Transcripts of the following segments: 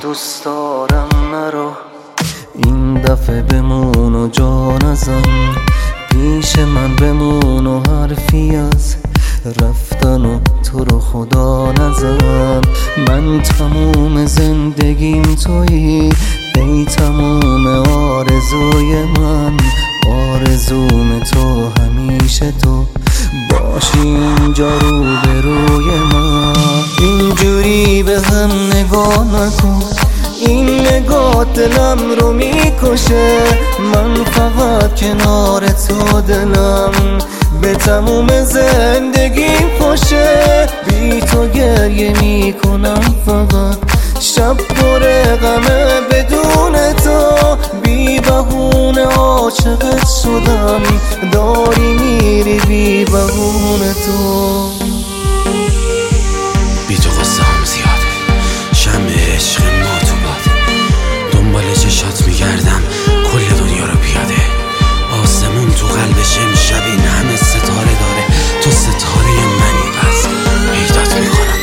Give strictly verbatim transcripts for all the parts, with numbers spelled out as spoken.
دوست دارم نرو، این دفعه بمون و جا نزن، پیش من بمون و حرفی از رفتن و تو رو خدا نزن. من تموم زندگیم تویی، ای تموم آرزوی من، آرزوم تو همیشه تو باشی اینجا رو به روی من. اینجوری به هم نگاه نکن، این نگاه دلم رو میکشه، من فقط کنار تو دلم به تموم زندگی خوشه. بی تو گریه میکنم فقط، شب پر غمه بدون تو، بی بهونه عاشقت شدم، داری میری بی بهونه تو. بی تو قصه هم زیاده، شمع عشق ما تو باده، دنبال چشات میگردم کل دنیا رو پیاده، آسمون تو قلبش امشب این همه ستاره داره، تو ستاره منی پس پیدات میکنم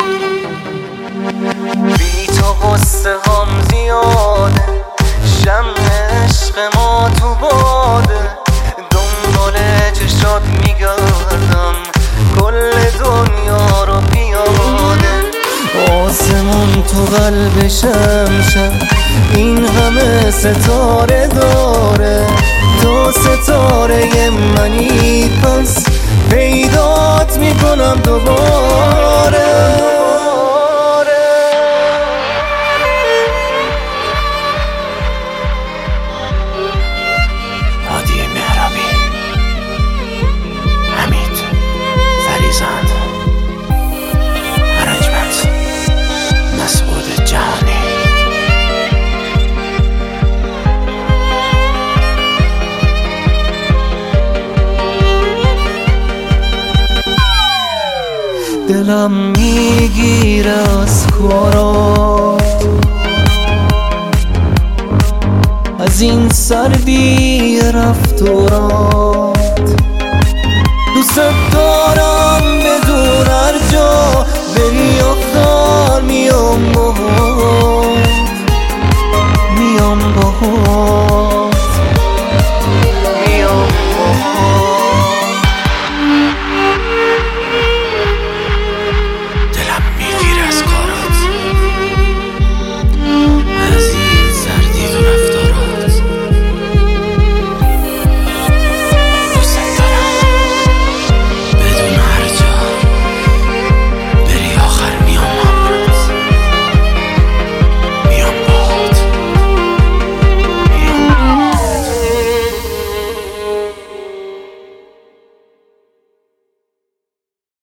دوباره. بی تو قصه هم زیاده، شمع عشق ما تو باده، دنبال چشات میگردم کل دنیا رو پیاده، آسمون تو قلبش امشب این همه ستاره داره، تو ستاره منی پس پیدات میکنم دوباره. هادی مهرابی، حمید فریزند، ارنجمنت مسعود جهانی. دلم میگیره از کارات، از این سردی رفتارات، دوست دارم بدون هر جا بری آخر میام